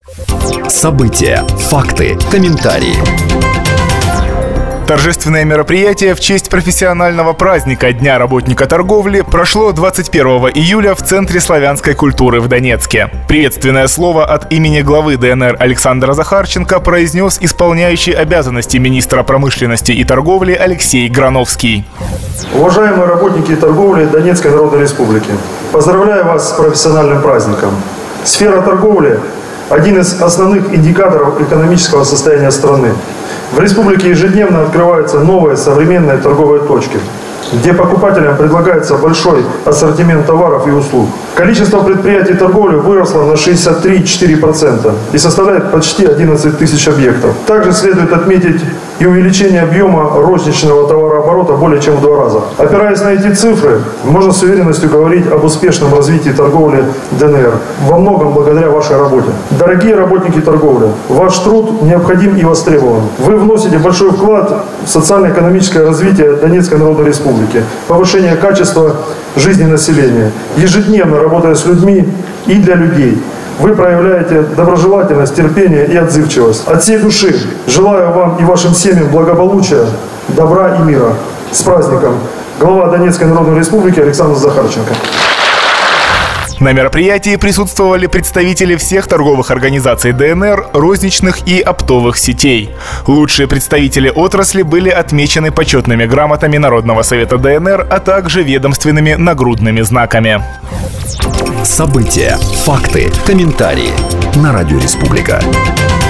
События, факты, комментарии. Торжественное мероприятие в честь профессионального праздника Дня работника торговли прошло 21 июля в Центре славянской культуры в Донецке. Приветственное слово от имени главы ДНР Александра Захарченко произнес исполняющий обязанности министра промышленности и торговли Алексей Грановский. Уважаемые работники торговли Донецкой Народной Республики, поздравляю вас с профессиональным праздником. Сфера торговли – один из основных индикаторов экономического состояния страны. В республике ежедневно открываются новые современные торговые точки, где покупателям предлагается большой ассортимент товаров и услуг. Количество предприятий торговли выросло на 63,4% и составляет почти 11 тысяч объектов. Также следует отметить и увеличение объема розничного товарооборота более чем в 2 раза. Опираясь на эти цифры, можно с уверенностью говорить об успешном развитии торговли ДНР, во многом благодаря вашей работе. Дорогие работники торговли, ваш труд необходим и востребован. Вы вносите большой вклад в социально-экономическое развитие Донецкой Народной Республики, повышение качества жизни населения, ежедневно работая с людьми и для людей. Вы проявляете доброжелательность, терпение и отзывчивость. От всей души желаю вам и вашим семьям благополучия, добра и мира. С праздником! Глава Донецкой Народной Республики Александр Захарченко. На мероприятии присутствовали представители всех торговых организаций ДНР, розничных и оптовых сетей. Лучшие представители отрасли были отмечены почетными грамотами Народного совета ДНР, а также ведомственными нагрудными знаками. События, факты, комментарии на Радио Республика.